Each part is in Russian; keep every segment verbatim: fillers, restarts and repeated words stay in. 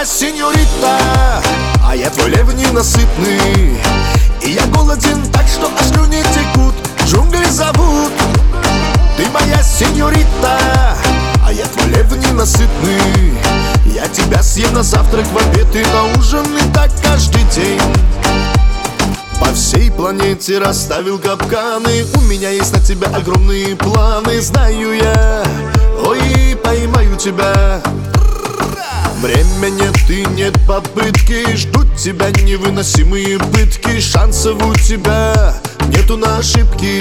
моя сеньорита, а я твой лев ненасытный. И я голоден так, что аж слюни текут, джунгли зовут. Ты моя сеньорита, а я твой лев ненасытный. Я тебя съем на завтрак, в обед и на ужин, и так каждый день. По всей планете расставил капканы, у меня есть на тебя огромные планы. Знаю я, ой, поймаю тебя. Время нет и нет попытки, ждут тебя невыносимые пытки. Шансов у тебя нету на ошибки.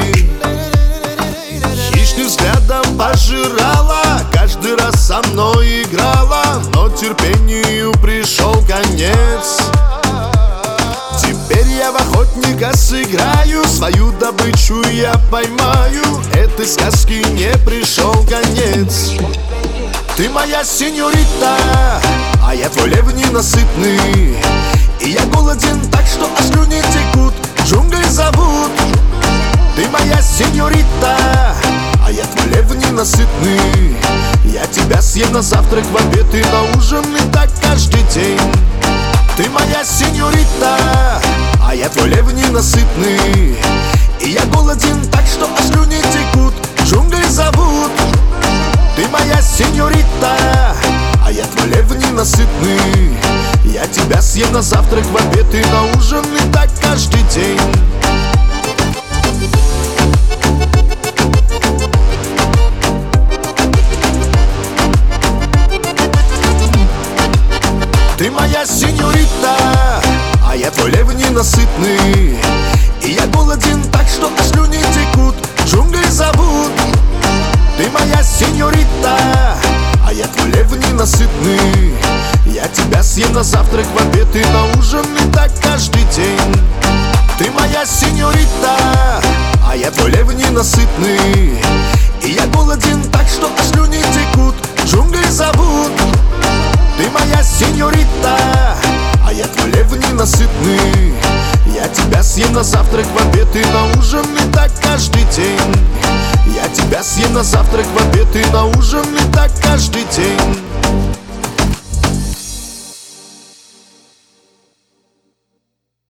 Хищным взглядом пожирала, каждый раз со мной играла, но терпению пришел конец. Теперь я в охотника сыграю, свою добычу я поймаю. Этой сказки не пришел конец. Ты моя сеньорита, а я твой лев ненасытный. И я голоден так, что аж слюни текут, джунгли зовут. Ты моя сеньорита, а я твой лев ненасытный. Я тебя съем на завтрак, в обед и на ужин, и так каждый день. Ты моя сеньорита, а я твой лев ненасытный. И я голоден так, что аж слюни текут, джунгли зовут. Ты моя сеньорита, а я твой лев ненасытный. Я тебя съем на завтрак, в обед и на ужин, и так каждый день. Ты моя сеньорита, а я твой лев ненасытный. И я голоден так, что аж слюни текут, джунгли зовут. Ты моя сеньорита, а я твой лев ненасытный. Я тебя съем на завтрак, в обед и на ужин, и так каждый день. Ты моя сеньорита, а я твой лев ненасытный. И я голоден так, что аж слюни текут, джунгли зовут. Ты моя сеньорита, а я твой лев ненасытный. Я тебя съем на завтрак, в обед и на ужин, и так каждый день. Я тебя съем на завтрак, в обед и на ужин, и так каждый день.